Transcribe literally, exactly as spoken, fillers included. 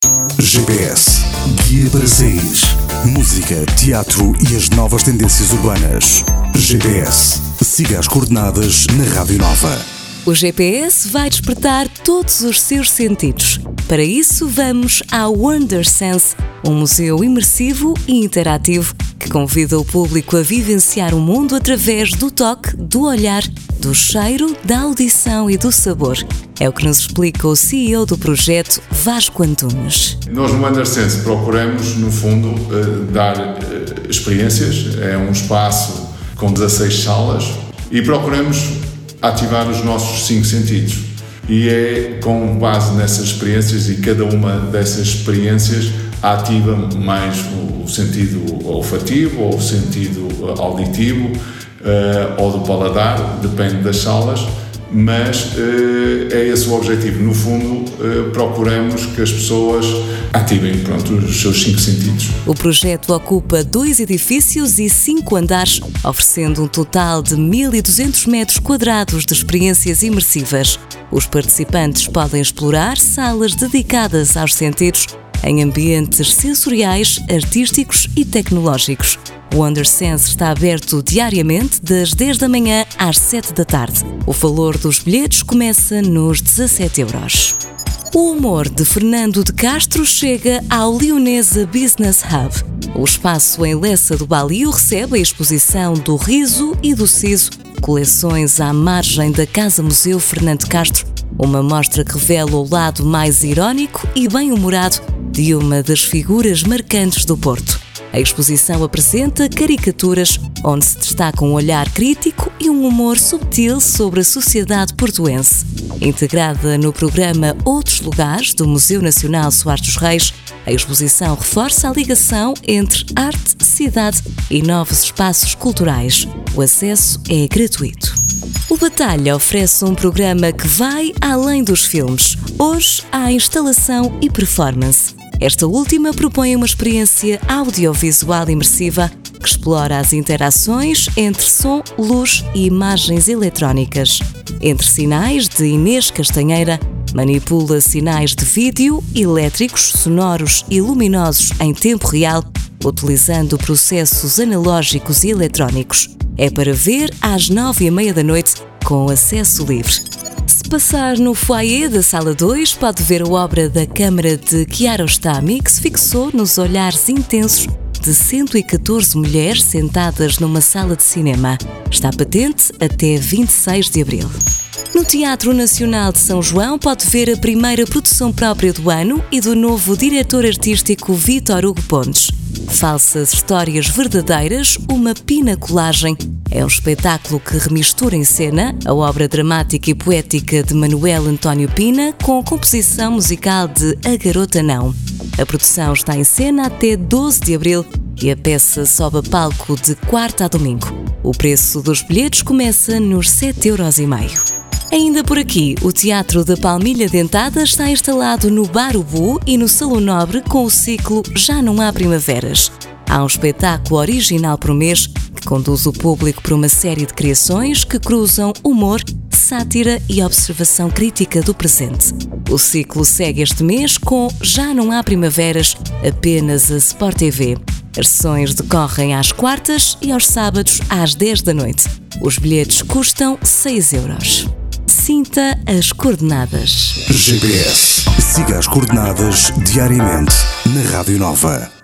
G P S, guia para sair. Música, teatro e as novas tendências urbanas. G P S, siga as coordenadas na Rádio Nova. O G P S vai despertar todos os seus sentidos. Para isso, vamos ao Wondersense, um museu imersivo e interativo que convida o público a vivenciar o mundo através do toque, do olhar, do cheiro, da audição e do sabor. É o que nos explica o C E O do projeto, Vasco Antunes. Nós no Wondersense procuramos, no fundo, dar experiências. É um espaço com dezasseis salas e procuramos ativar os nossos cinco sentidos. E é com base nessas experiências, e cada uma dessas experiências ativa mais o sentido olfativo ou o sentido auditivo uh, ou do paladar, depende das salas, mas uh, é esse o objetivo. No fundo, uh, procuramos que as pessoas ativem, pronto, os seus cinco sentidos. O projeto ocupa dois edifícios e cinco andares, oferecendo um total de mil e duzentos metros quadrados de experiências imersivas. Os participantes podem explorar salas dedicadas aos sentidos em ambientes sensoriais, artísticos e tecnológicos. O Wondersense está aberto diariamente das dez da manhã às sete da tarde. O valor dos bilhetes começa nos dezassete euros. O humor de Fernando de Castro chega ao Leonesa Business Hub. O espaço em Lessa do Balio recebe a exposição do Riso e do Siso, coleções à margem da Casa-Museu Fernando de Castro, uma mostra que revela o lado mais irónico e bem-humorado de uma das figuras marcantes do Porto. A exposição apresenta caricaturas onde se destaca um olhar crítico e um humor subtil sobre a sociedade portuense. Integrada no programa Outros Lugares do Museu Nacional Soares dos Reis, a exposição reforça a ligação entre arte, cidade e novos espaços culturais. O acesso é gratuito. O Batalha oferece um programa que vai além dos filmes. Hoje há instalação e performance. Esta última propõe uma experiência audiovisual imersiva que explora as interações entre som, luz e imagens eletrónicas. Entre sinais de Inês Castanheira, manipula sinais de vídeo, elétricos, sonoros e luminosos em tempo real, utilizando processos analógicos e eletrónicos. É para ver às nove e meia da noite, com acesso livre. Se passar no foyer da Sala dois, pode ver a obra da Câmara de Kiarostami, que se fixou nos olhares intensos de cento e catorze mulheres sentadas numa sala de cinema. Está patente até vinte e seis de abril. No Teatro Nacional de São João pode ver a primeira produção própria do ano e do novo diretor artístico Vítor Hugo Pontes. Falsas Histórias Verdadeiras, uma pinacolagem. É um espetáculo que remistura em cena a obra dramática e poética de Manuel António Pina com composição musical de A Garota Não. A produção está em cena até doze de abril e a peça sobe a palco de quarta a domingo. O preço dos bilhetes começa nos sete euros e meio. Ainda por aqui, o Teatro da Palmilha Dentada está instalado no Bar Ubu e no Salão Nobre com o ciclo Já Não Há Primaveras. Há um espetáculo original por mês que conduz o público por uma série de criações que cruzam humor, sátira e observação crítica do presente. O ciclo segue este mês com Já Não Há Primaveras, apenas a Sport T V. As sessões decorrem às quartas e aos sábados às dez da noite. Os bilhetes custam seis euros. Sinta as coordenadas. G P S. Siga as coordenadas diariamente na Rádio Nova.